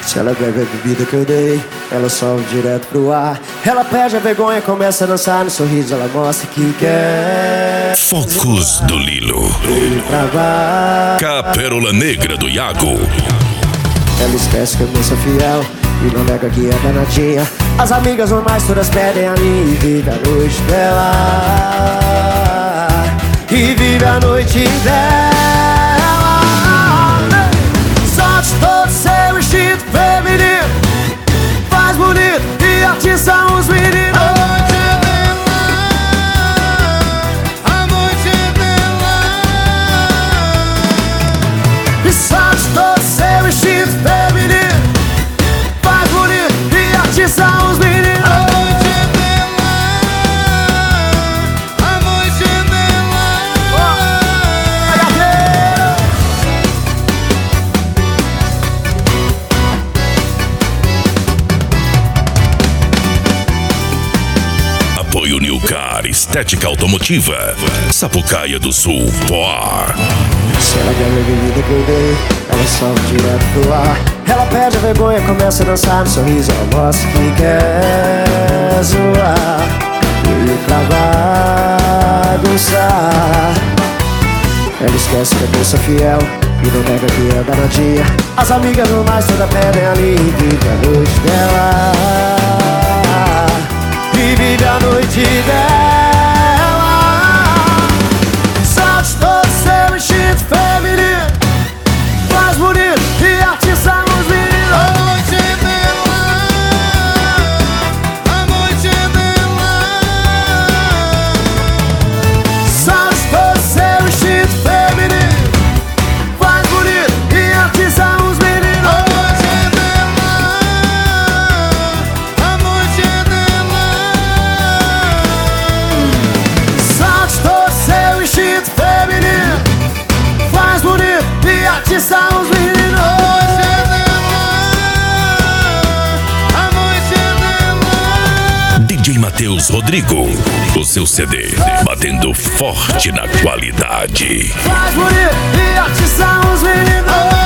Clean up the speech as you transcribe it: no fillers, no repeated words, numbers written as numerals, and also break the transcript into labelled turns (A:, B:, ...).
A: Se ela bebe a bebida que eu dei, ela sobe direto pro ar. Ela perde a vergonha, começa a dançar. No sorriso ela mostra que quer.
B: Focos do Lilo. Capérola Negra do Iago.
A: Ela esquece que eu não sou fiel e não nega que é danadinha. As amigas normais todas pedem a mim e vive a noite dela. E vive a noite dela. Solte todo seu instinto feminino, faz bonito e atiça os meninos.
C: A noite dela.
A: E solte todo seu instinto feminino, faz bonito e atiça os meninos.
B: Apoio Nilcar, estética automotiva. Sapucaia do Sul, Poar.
A: Se ela bebe a bebida que eu dei, ela sobe direto pro ar. Ela perde a vergonha, começa a dançar. No sorriso ela mostra que quer zoar e pra bagunçar. Ela esquece que é moça fiel e não nega que é danadinha. As amigas normais toda pedem ali e vive a noite dela. E vive a noite dela. Solte todo seu instinto feminino, faz bonito e atiça os meninos.
C: A noite dela. A noite dela.
A: Solte todo seu instinto feminino, faz bonito e atiça os meninos.
C: A noite dela. A noite dela.
A: Solte todo seu instinto feminino, faz bonito e atiça os meninos.
C: A noite dela.
B: DJ Matheus Rodrigo. O seu CD, batendo forte na qualidade.
A: Faz bonito e atiça os meninos.